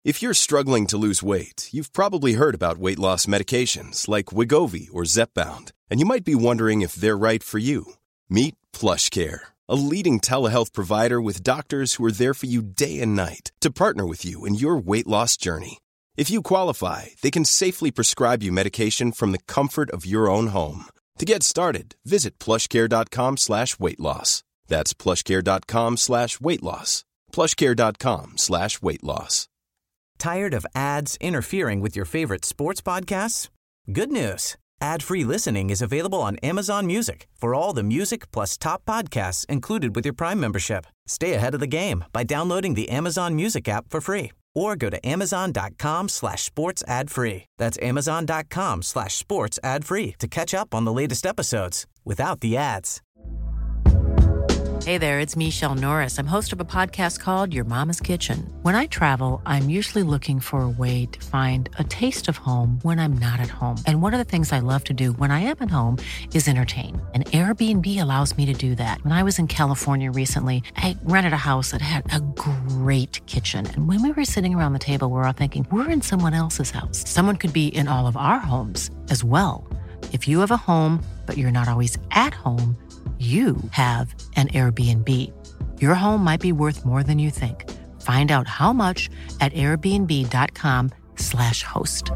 If you're struggling to lose weight, you've probably heard about weight loss medications like Wegovy or Zepbound, and you might be wondering if they're right for you. Meet PlushCare, a leading telehealth provider with doctors who are there for you day and night to partner with you in your weight loss journey. If you qualify, they can safely prescribe you medication from the comfort of your own home. To get started, visit plushcare.com/weightloss. That's plushcare.com/weightloss. plushcare.com/weightloss. Tired of ads interfering with your favorite sports podcasts? Good news. Ad-free listening is available on Amazon Music for all the music plus top podcasts included with your Prime membership. Stay ahead of the game by downloading the Amazon Music app for free or go to amazon.com/sports ad-free. That's amazon.com/sports ad-free to catch up on the latest episodes without the ads. Hey there, it's Michelle Norris. I'm host of a podcast called Your Mama's Kitchen. When I travel, I'm usually looking for a way to find a taste of home when I'm not at home. And one of the things I love to do when I am at home is entertain. And Airbnb allows me to do that. When I was in California recently, I rented a house that had a great kitchen. And when we were sitting around the table, we're all thinking, we're in someone else's house. Someone could be in all of our homes as well. If you have a home, but you're not always at home, you have an Airbnb. Your home might be worth more than you think. Find out how much at airbnb.com/host.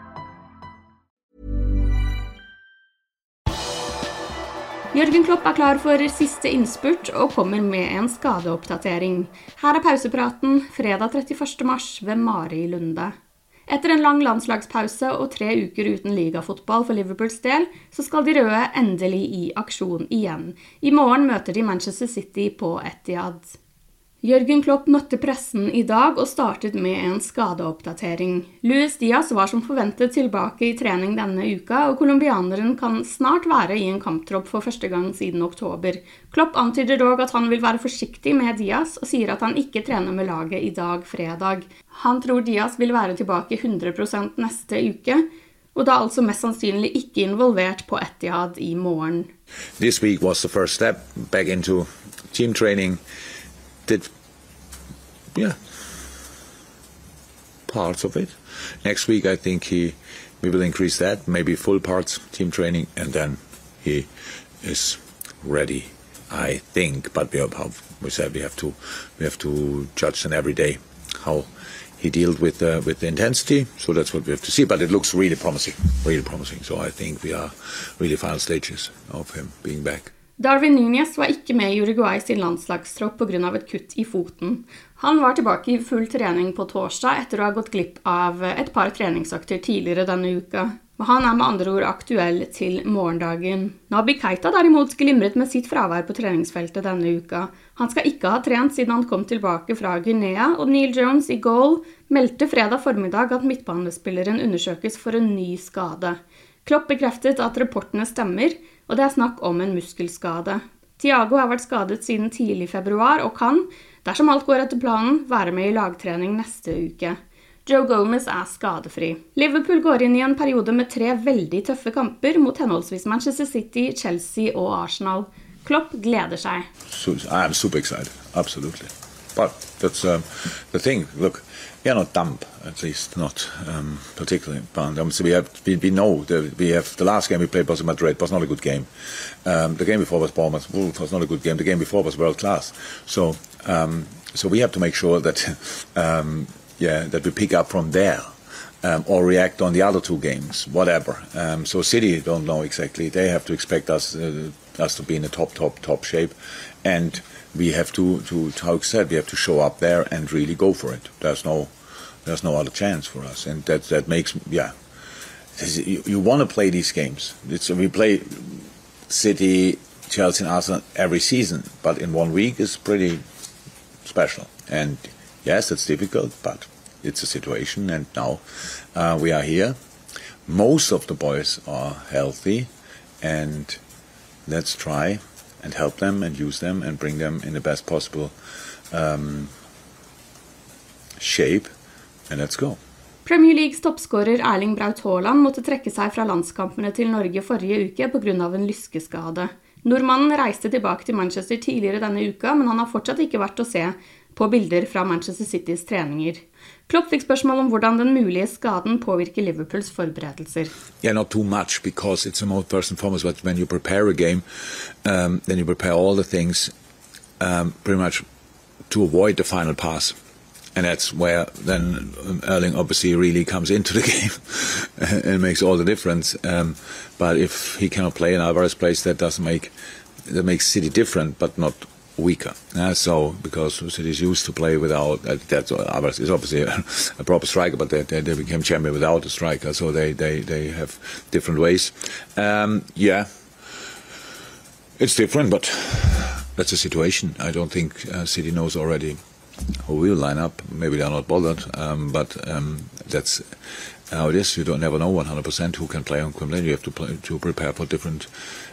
Jørgen Klopp klar for siste innspurt og kommer med en skadeoppdatering. Her pausepraten fredag 31. mars ved Mari Lunde. Etter en lang landslagspause og 3 uker uten ligafotball for Liverpools del, så skal de røde endelig i aksjon igjen. I morgen møter de Manchester City på Etihad. Jørgen Klopp møtte pressen i dag og startet med en skadeoppdatering. Luis Diaz var som forventet tilbake i trening denne uka, og kolumbianeren kan snart være i en kamptropp for første gang siden oktober. Klopp antyder dog at han vil være forsiktig med Diaz og sier at han ikke trener med laget i dag fredag. Han tror Diaz vil være tilbake 100% neste uke, og da altså mest sannsynlig ikke involvert på Etihad i morgen. This week was the first step back into team training. Did parts of it. Next week I think we will increase that, maybe full parts team training, and then he is ready, I think. But we said we have to judge every day how he dealt with the intensity. So that's what we have to see. But it looks really promising. So I think we are really final stages of him being back. Darwin Núñez var ikke med i Uruguay sin landslagstropp på grunn av et kutt i foten. Han var tilbake i full trening på torsdag etter å ha gått glipp av et par treningsakter tidligere denne uka. Han er med andre ord aktuell til morgendagen. Naby Keita derimot glimret med sitt fravær på treningsfeltet denne uka. Han skal ikke ha trent siden han kom tilbake fra Guinea, og Neil Jones i goal meldte fredag formiddag at midtbanespilleren undersøkes for en ny skade. Klopp bekreftet at rapportene stemmer, og det er snakk om en muskelskade. Thiago har vært skadet siden tidlig februar og kan, dersom alt går etter planen, være med i lagtrening neste uke. Joe Gomez er skadefri. Liverpool går inn i en periode med 3 veldig tøffe kamper mot henholdsvis Manchester City, Chelsea og Arsenal. Klopp gleder seg. I'm super excited, absolutely. But that's the thing. Look, we are not dumb, at least not particularly. But so we know that we have the last game we played was Madrid was not a good game. The game before was Bournemouth was not a good game. The game before was world class. So we have to make sure that that we pick up from there. Or react on the other 2 games, whatever. So City don't know exactly. They have to expect us to be in a top shape, and we have to how said, we have to show up there and really go for it. There's no other chance for us, and that makes you want to play these games. We play City, Chelsea, and Arsenal every season, but in 1 week is pretty special. And yes, it's difficult, but it's a situation, and now we are here. Most of the boys are healthy, and let's try and help them and use them and bring them in the best possible shape, and let's go. Premier Leagues toppskårer Erling Braut Haaland måtte trekke seg fra landskampene til Norge forrige uke på grunn av en lyskeskade. Nordmannen reiste tilbake til Manchester tidligere denne uka, men han har fortsatt ikke vært å se på bilder fra Manchester Citys treninger. Klopp fikk spørsmål om hvordan den mulige skaden påvirker Liverpools forberedelser. Yeah, not too much, because it's the most first and foremost, but when you prepare a game, then you prepare all the things pretty much to avoid the final pass. And that's where then Erling obviously really comes into the game and makes all the difference. But if he cannot play and Alvarez plays, that makes City different, but not weaker. So because City is used to play without that, Alvarez is obviously a proper striker, but they became champion without a striker, so they have different ways. Yeah, it's different, but that's the situation. I don't think City knows already who will line up. Maybe they're not bothered, but that's how it is. You don't never know 100% who can play and who can play. You have to prepare for different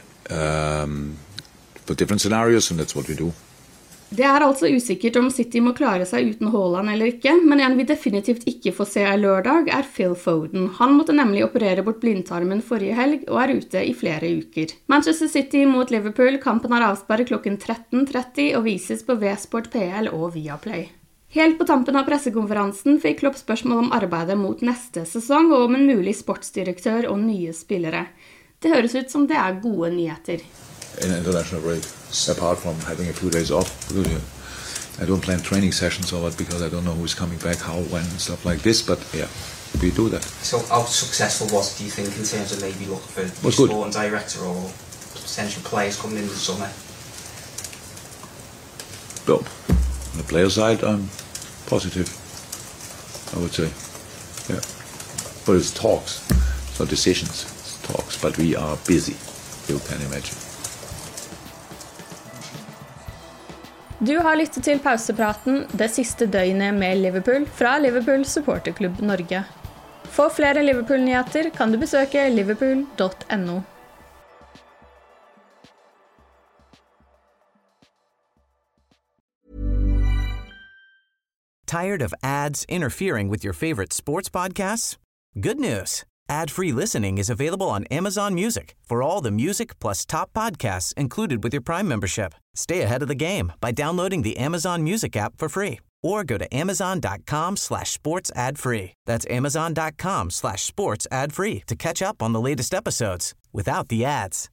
scenarios, and that's what we do. Det altså usikkert om City må klare seg uten Haaland eller ikke, men en vi definitivt ikke får se lørdag Phil Foden. Han måtte nemlig operere bort blindtarmen forrige helg og ute i flere uker. Manchester City mot Liverpool, kampen avsparret klokken 13:30 og vises på V-Sport PL og Viaplay. Helt på tampen av pressekonferansen fikk Klopp spørsmål om arbeidet mot neste sesong og om en mulig sportsdirektør og nye spillere. Det høres ut som det gode nyheter. In an international break, apart from having a few days off, I don't plan training sessions or what, because I don't know who's coming back, how, when, and stuff like this, but yeah, we do that. So how successful was it, do you think, in terms of maybe looking for a sporting director or potential players coming in the summer? Well, on the player side, I'm positive, I would say. Yeah. But it's talks, it's not decisions, it's talks, but we are busy, you can imagine. Du har lyttet til pausepraten det siste døgnet med Liverpool fra Liverpool Supporterklubb Norge. For flere Liverpool-nyheter kan du besøke liverpool.no. Tired of ads interfering with your favorite sports podcasts? Good news. Ad-free listening is available on Amazon Music for all the music plus top podcasts included with your Prime membership. Stay ahead of the game by downloading the Amazon Music app for free or go to amazon.com/sports ad-free. That's amazon.com/sports ad-free to catch up on the latest episodes without the ads.